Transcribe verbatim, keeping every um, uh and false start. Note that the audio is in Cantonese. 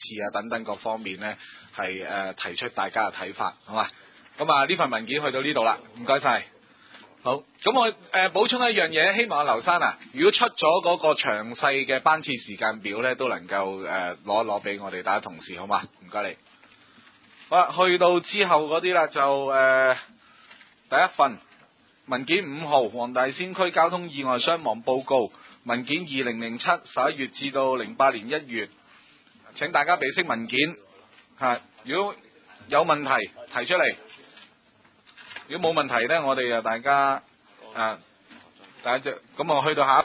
次啊等等各方面咧係誒提出大家嘅睇法，好嘛？咁啊呢份文件去到呢度啦，唔該晒。好，咁我誒、呃、補充一樣嘢，希望阿劉生啊，如果出咗嗰個詳細嘅班次時間表咧，都能夠誒攞一攞俾我哋大家同事，好嘛？唔該你。好啦，去到之後嗰啲啦，就誒、呃、第一份文件五號黃大仙區交通意外傷亡報告，文件二零零七十一月至到零八年一月，請大家備悉文件嚇，如果有問題提出嚟。如果冇問題咧，我哋啊大家啊，大家就咁我去到下一